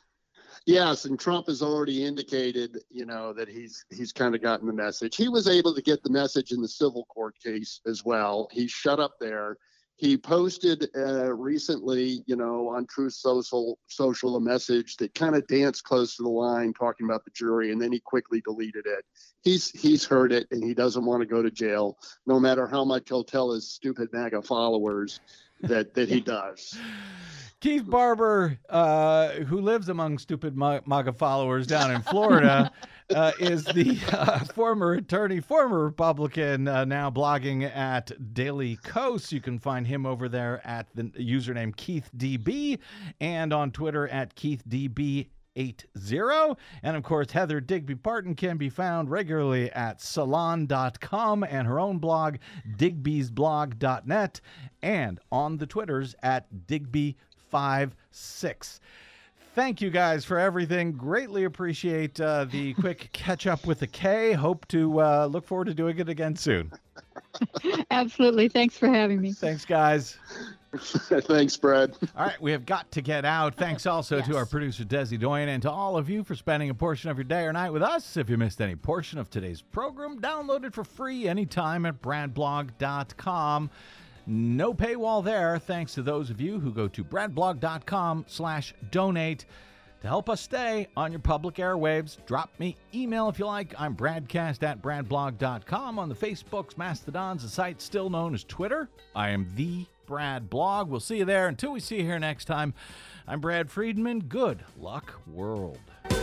Yes, and Trump has already indicated, you know, that he's he's kind of gotten the message. He was able to get the message in the civil court case as well. He shut up there. He posted uh, recently, you know, on Truth Social, social a message that kind of danced close to the line, talking about the jury, and then he quickly deleted it. He's he's heard it, and he doesn't want to go to jail, no matter how much he'll tell his stupid MAGA followers that that he does. Keith Barber, uh, who lives among stupid MAGA followers down in Florida, uh, is the uh, former attorney, former Republican, uh, now blogging at Daily Kos. You can find him over there at the username KeithDB and on Twitter at KeithDB eighty. And of course, Heather Digby Parton can be found regularly at salon dot com and her own blog, digbys blog dot net, and on the Twitters at Digby five six. Thank you guys for everything. Greatly appreciate uh, the quick catch up with the K. Hope to uh, look forward to doing it again soon. Absolutely. Thanks for having me. Thanks, guys. Thanks, Brad. All right, we have got to get out. Thanks also yes. to our producer, Desi Doyen, and to all of you for spending a portion of your day or night with us. If you missed any portion of today's program, download it for free anytime at brad blog dot com. No paywall there, thanks to those of you who go to brad blog dot com slash donate. To help us stay on your public airwaves, drop me email if you like. I'm bradcast at brad blog dot com. On the Facebooks, Mastodons, the site still known as Twitter. I am the Brad Blog. We'll see you there. Until we see you here next time, I'm Brad Friedman. Good luck, world.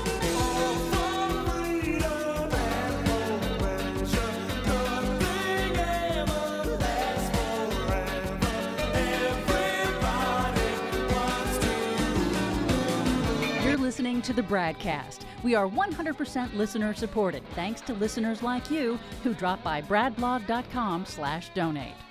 Listening to the Bradcast. We are one hundred percent listener supported, thanks to listeners like you who drop by brad blog dot com slash donate.